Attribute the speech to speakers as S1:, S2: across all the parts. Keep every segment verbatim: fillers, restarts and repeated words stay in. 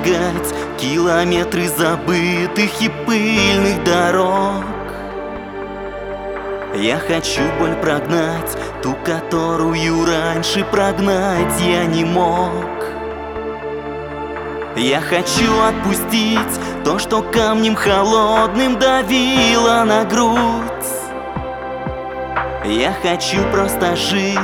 S1: прошагать километры забытых и пыльных дорог. Я хочу боль прогнать, ту, которую раньше прогнать я не мог. Я хочу отпустить то, что камнем холодным давило на грудь. Я хочу просто жить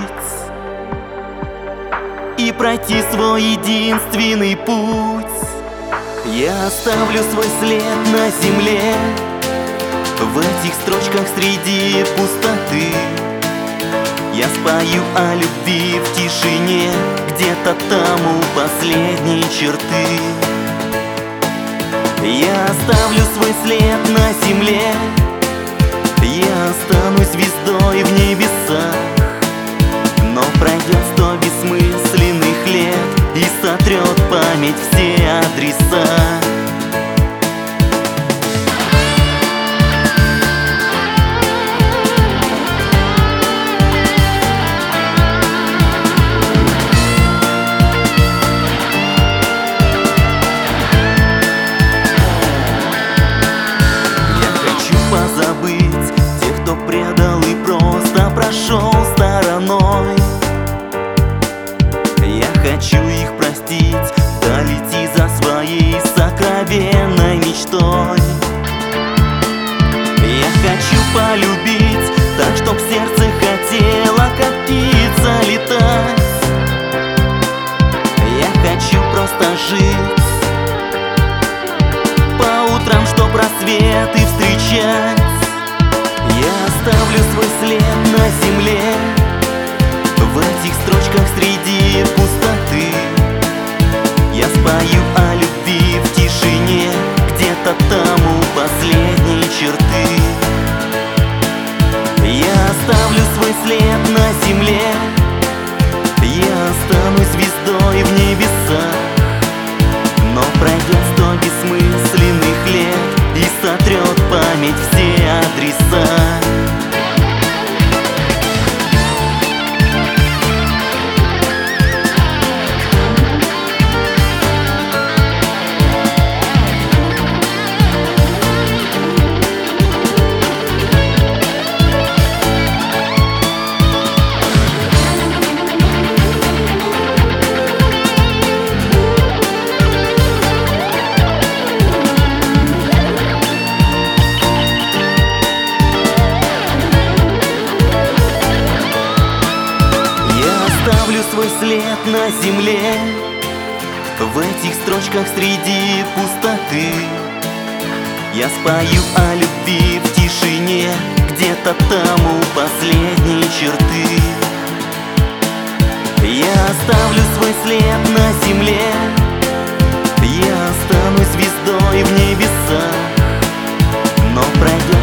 S1: и пройти свой единственный путь. Я оставлю свой след на земле, в этих строчках среди пустоты. Я спою о любви в тишине, где-то там у последней черты. Я оставлю свой след на земле, я останусь звездой в небесах. Но пройдет сто бессмысленных лет и сотрет память все адреса. Позабыть тех, кто предал и просто прошел стороной. Я хочу их простить, да лети за своей сокровенной мечтой. Я хочу полюбить так, чтоб сердце хотело, как птица, летать. Я хочу просто жить по утрам, чтоб рассветы встречать. Я оставлю свой след на земле, в этих строчках среди пустоты. Я спою о любви в тишине, где-то там у последней черты. Я оставлю свой след на земле, я останусь звездой в небесах. Но пройдет сто бессмысленных лет и сотрет память все адреса. Оставлю свой след на земле, в этих строчках среди пустоты. Я спою о любви в тишине, где-то там у последней черты. Я оставлю свой след на земле, я останусь звездой в небесах. Но пройдет